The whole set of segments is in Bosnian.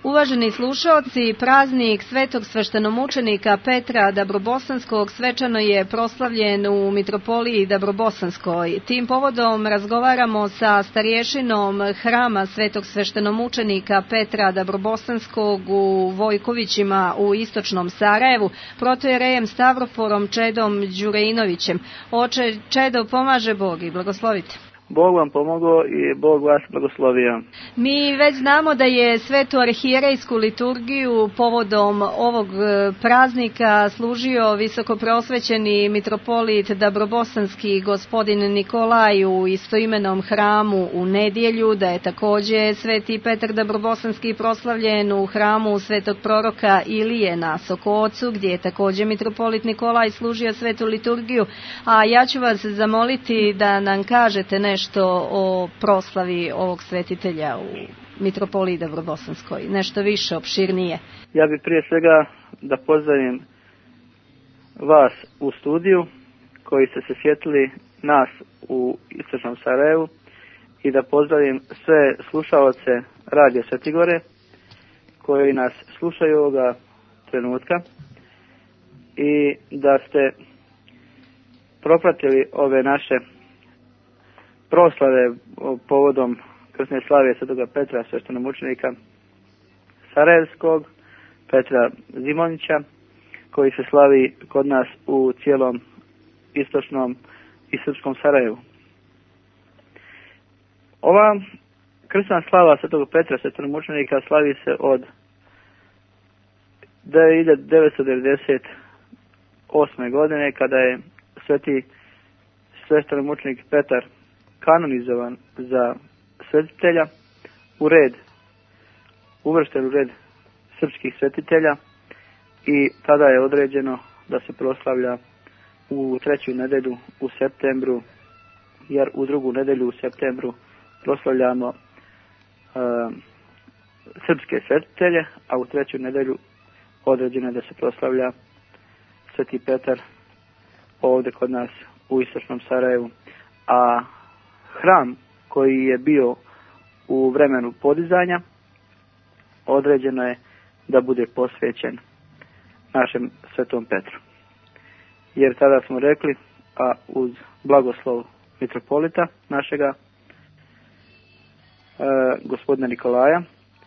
Uvaženi slušaoci, praznik svetog sveštenomučenika Petra Dabrobosanskog svečano je proslavljen u mitropoliji Dabrobosanskoj. Tim povodom razgovaramo sa starješinom hrama svetog sveštenomučenika Petra Dabrobosanskog u Vojkovićima u istočnom Sarajevu, protojerejem Stavroforom Čedom Đurejinovićem. Oče Čedo, pomaže Bog i blagoslovite. Bog vam pomogao i Bog vas blagoslovio. Mi već znamo da je svetu arhijerejsku liturgiju povodom ovog praznika služio visokopreosvećeni mitropolit Dabrobosanski gospodin Nikolaj u istoimenom hramu u nedjelju, da je također sveti Petar Dabrobosanski proslavljen u hramu svetog proroka Ilije na Sokocu, gdje je također mitropolit Nikolaj služio svetu liturgiju. A ja ću vas zamoliti da nam kažete nešto o proslavi ovog svetitelja u mitropoliji Dabrobosanskoj, nešto više, opširnije. Ja bih prije svega da pozdravim vas u studiju koji ste se sjetili nas u istočnom Sarajevu i da pozdravim sve slušaoce Radio Svetigore koji nas slušaju ovoga trenutka i da ste propratili ove naše proslave povodom krsne slave svetoga Petra sveštenomučenika Sarajevskog, Petra Zimonjića, koji se slavi kod nas u cijelom istočnom i srpskom Sarajevu. Ova krsna slava svetoga Petra sveštenomučenika slavi se od 1998. godine, kada je sveti sveštenomučenik Petar kanonizovan za svetitelja, uvršten u red srpskih svetitelja, i tada je određeno da se proslavlja u 3. nedjelju u septembru, jer u 2. nedjelju u septembru proslavljamo srpske svetitelje, a u 3. nedjelju određeno je da se proslavlja sveti Petar ovdje kod nas u istočnom Sarajevu. A hram koji je bio u vremenu podizanja određeno je da bude posvećen našem svetom Petru. Jer tada smo rekli, a uz blagoslov mitropolita našega, gospodina Nikolaja,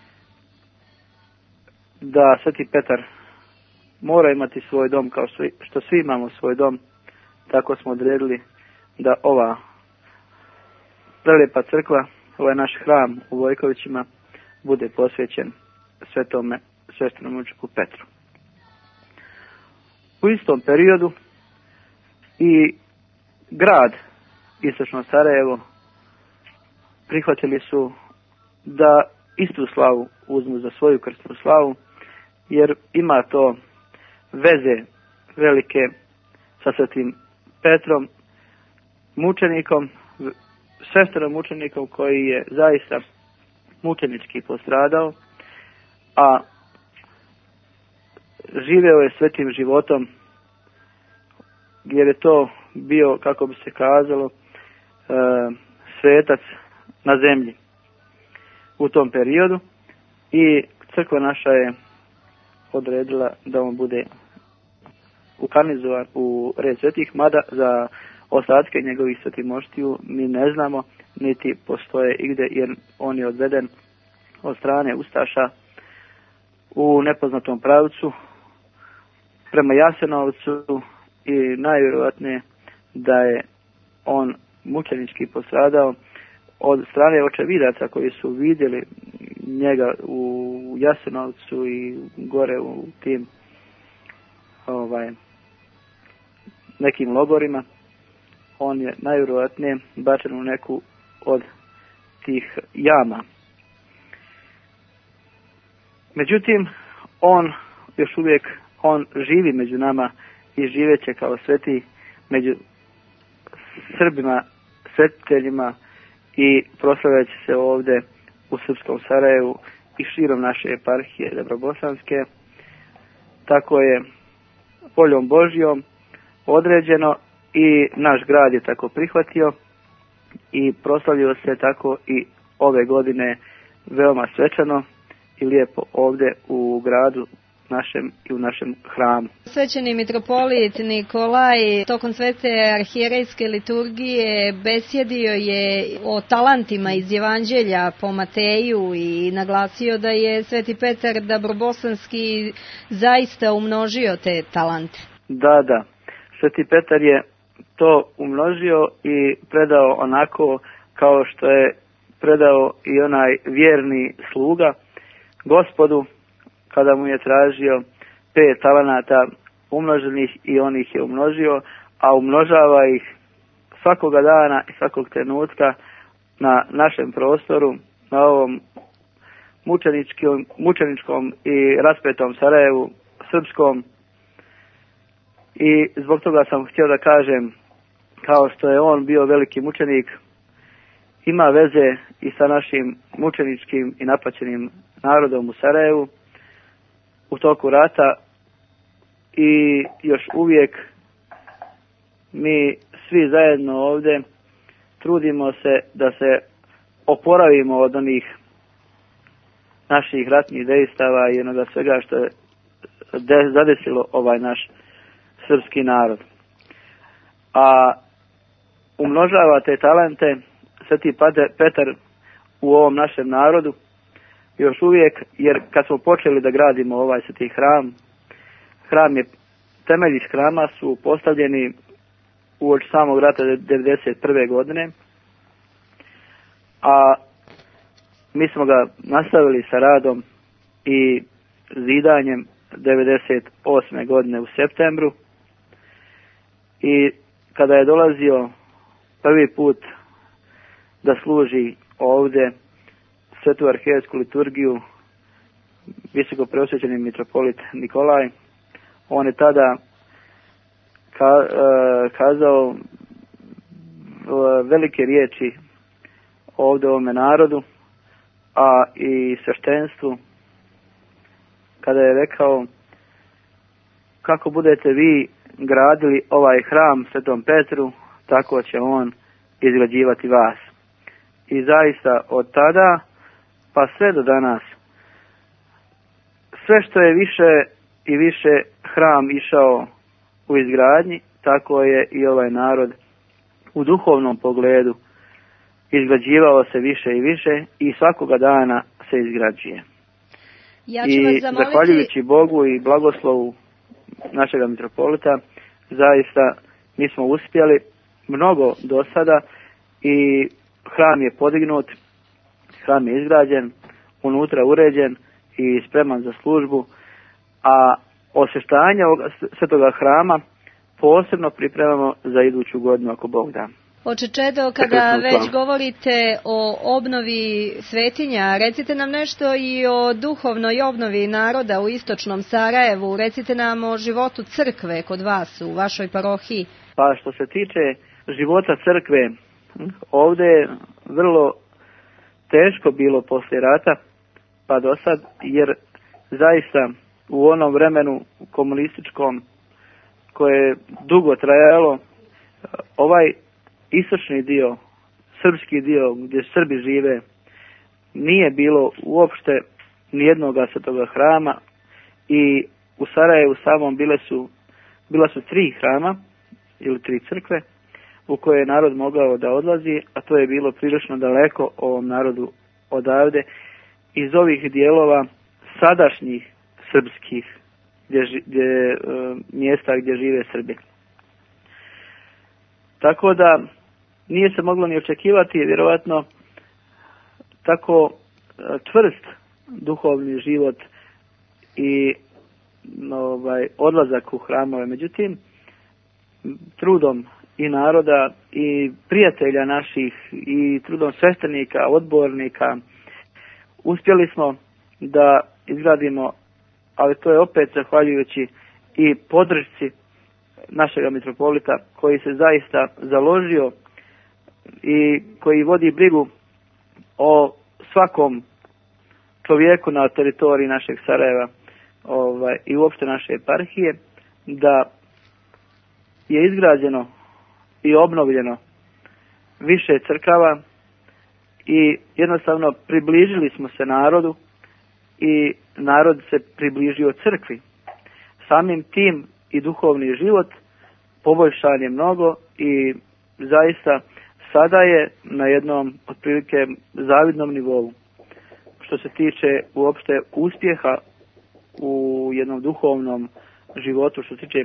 da sveti Petar mora imati svoj dom kao što svi imamo svoj dom. Tako smo odredili da ova prelijepa crkva, ovaj naš hram u Vojkovićima, bude posvećen svetome sveštenomučeniku Petru. U istom periodu i grad istočno Sarajevo prihvatili su da istu slavu uzmu za svoju krsnu slavu, jer ima to veze velike sa svetim Petrom, mučenikom, sveštenomučenikom koji je zaista mučenički postradao, a živeo je svetim životom, jer je to bio, kako bi se kazalo, svetac na zemlji u tom periodu, i crkva naša je odredila da on bude ukanonizovan u red svetih, mada za ostatke njegovih svetimoštiju mi ne znamo, niti postoje igdje, jer on je odveden od strane ustaša u nepoznatom pravcu prema Jasenovcu, i najvjerojatnije da je on mučenički postradao od strane očevidaca koji su vidjeli njega u Jasenovcu i gore u tim nekim logorima. On je najvjerojatnije bačen u neku od tih jama. Međutim, on još uvijek živi među nama i živeće kao sveti među Srbima, svetiteljima, i proslavljaće se ovdje u srpskom Sarajevu i širom naše eparhije Dabrobosanske. Tako je voljom Božjom određeno i naš grad je tako prihvatio i proslavio se tako i ove godine veoma svečano i lijepo ovdje u gradu našem i u našem hramu. Svećeni mitropolit Nikolaj tokom svete arhijerejske liturgije besjedio je o talentima iz Evanđelja po Mateju i naglasio da je Sveti Petar Dabrobosanski zaista umnožio te talente. Da. Sveti Petar je to umnožio i predao onako kao što je predao i onaj vjerni sluga Gospodu kada mu je tražio 5 talenata umnoženih i on ih je umnožio, a umnožava ih svakoga dana i svakog trenutka na našem prostoru, na ovom mučeničkom i raspetom Sarajevu, srpskom. I zbog toga sam htio da kažem, kao što je on bio veliki mučenik, ima veze i sa našim mučeničkim i napaćenim narodom u Sarajevu u toku rata i još uvijek mi svi zajedno ovdje trudimo se da se oporavimo od onih naših ratnih dejstava i onoga svega što je zadesilo ovaj naš srpski narod. A umnožava te talente Sveti Petar u ovom našem narodu još uvijek, jer kad smo počeli da gradimo ovaj sveti hram je, temelji hrama su postavljeni uoči samog rata 1991. godine, a mi smo ga nastavili sa radom i zidanjem 1998. godine u septembru, i kada je dolazio prvi put da služi ovdje svetu arhijerejsku liturgiju visoko preosvećeni mitropolit Nikolaj, on je tada kazao velike riječi ovdje ovome narodu, a i sveštenstvu, kada je rekao: kako budete vi gradili ovaj hram Svetom Petru, tako će on izgrađivati vas. I zaista od tada pa sve do danas, sve što je više i više hram išao u izgradnji, tako je i ovaj narod u duhovnom pogledu izgrađivao se više i više i svakoga dana se izgrađuje. I zahvaljujući Bogu i blagoslovu našega mitropolita, zaista mi smo uspjeli mnogo do sada i hram je podignut, hram je izgrađen, unutra uređen i spreman za službu, a osvještanje svetoga hrama posebno pripremamo za iduću godinu, ako Bog da. Oče Čedo, kada već govorite o obnovi svetinja, recite nam nešto i o duhovnoj obnovi naroda u istočnom Sarajevu. Recite nam o životu crkve kod vas, u vašoj parohiji. Pa što se tiče života crkve, ovdje je vrlo teško bilo poslije rata pa do sad, jer zaista u onom vremenu komunističkom koje je dugo trajalo, ovaj istočni dio, srpski dio gdje Srbi žive, nije bilo uopšte nijednoga svetoga hrama, i u Sarajevu samom bila su 3 hrama ili 3 crkve u koje je narod mogao da odlazi, a to je bilo prilično daleko ovom narodu odavde iz ovih dijelova sadašnjih srpskih mjesta gdje žive Srbi. Tako da nije se moglo ni očekivati vjerovatno tako čvrst duhovni život i odlazak u hramove. Međutim, trudom i naroda i prijatelja naših i trudom sveštenika, odbornika, uspjeli smo da izgradimo, ali to je opet zahvaljujući i podršci našega mitropolita, koji se zaista založio i koji vodi brigu o svakom čovjeku na teritoriji našeg Sarajeva i uopšte naše eparhije, da je izgrađeno i obnovljeno više crkava i jednostavno približili smo se narodu i narod se približio crkvi. Samim tim i duhovni život poboljšan je mnogo i zaista sada je na jednom otprilike zavidnom nivou. Što se tiče uopšte uspjeha u jednom duhovnom životu, što se tiče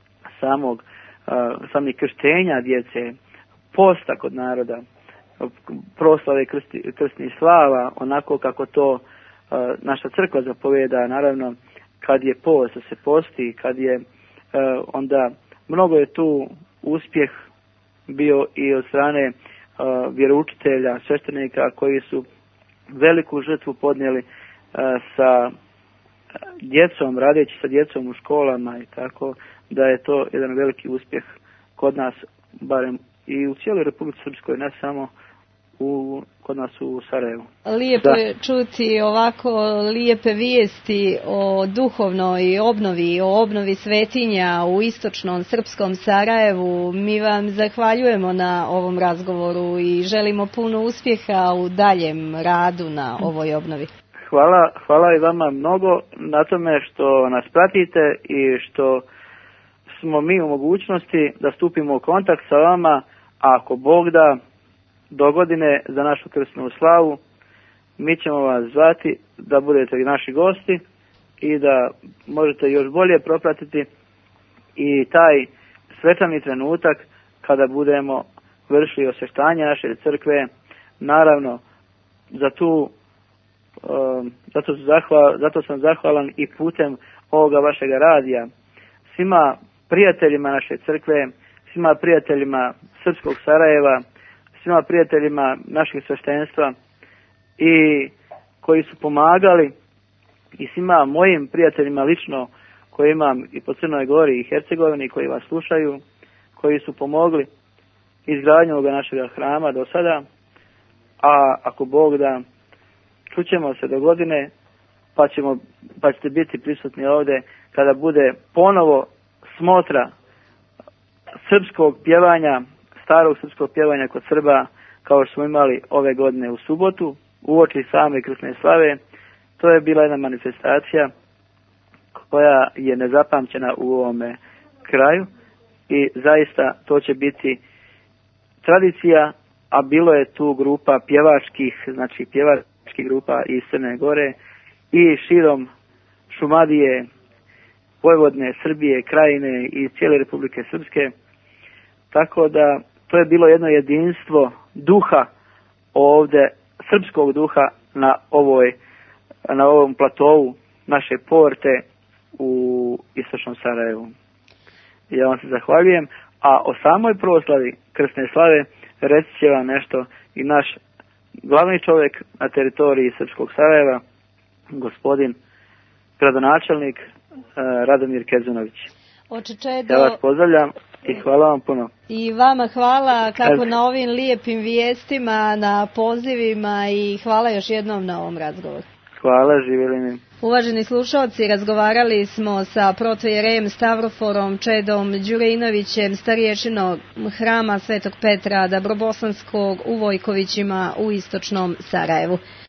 samih krštenja djece, posta kod naroda, proslave krstnih slava, onako kako to naša crkva zapovijeda, naravno kad je post, da se posti, kad je onda mnogo je tu uspjeh bio i od strane vjeroučitelja, sveštenika koji su veliku žrtvu podnijeli sa djecom, radeći sa djecom u školama i tako da je to jedan veliki uspjeh kod nas, barem i u cijeloj Republici Srpskoj, ne samo kod nas u Sarajevu. Lijepo je čuti ovako lijepe vijesti o duhovnoj obnovi, o obnovi svetinja u istočnom srpskom Sarajevu. Mi vam zahvaljujemo na ovom razgovoru i želimo puno uspjeha u daljem radu na ovoj obnovi. Hvala i vama mnogo na tome što nas pratite i što smo mi u mogućnosti da stupimo u kontakt sa vama, a ako Bog da, do godine za našu krsnu slavu mi ćemo vas zvati da budete naši gosti i da možete još bolje propratiti i taj svečani trenutak kada budemo vršili osvještanje naše crkve. Naravno, zato sam zahvalan i putem ovoga vašega radija svima prijateljima naše crkve, svima prijateljima Srpskog Sarajeva, svima prijateljima našeg sveštenstva i koji su pomagali i svima mojim prijateljima lično koji imam i po Crnoj Gori i Hercegovini koji vas slušaju, koji su pomogli izgradnju ovoga našega hrama do sada, a ako Bog da, čućemo se do godine pa ćete biti prisutni ovdje kada bude ponovo smotra srpskog pjevanja, starog srpskog pjevanja kod Srba, kao što smo imali ove godine u subotu, uoči same krsne slave. To je bila jedna manifestacija koja je nezapamćena u ovome kraju i zaista to će biti tradicija, a bilo je tu grupa pjevačkih grupa iz Crne Gore i širom Šumadije, Vojvodne, Srbije, Krajine i cijele Republike Srpske. Tako da to je bilo jedno jedinstvo duha ovdje, srpskog duha na ovom platovu naše porte u istočnom Sarajevu. Ja vam se zahvaljujem, a o samoj proslavi krsne slave reći će vam nešto i naš glavni čovjek na teritoriji Srpskog Sarajeva, gospodin gradonačelnik Radomir Kezunović. Ja vas pozdravljam i hvala vam puno. I vama hvala kako na ovim lijepim vijestima, na pozivima i hvala još jednom na ovom razgovoru. Hvala, živjeli mi. Uvaženi slušalci, razgovarali smo sa protojerejem Stavroforom Čedom Đurejnovićem, starješinom hrama Svetog Petra Dabrobosanskog u Vojkovićima u istočnom Sarajevu.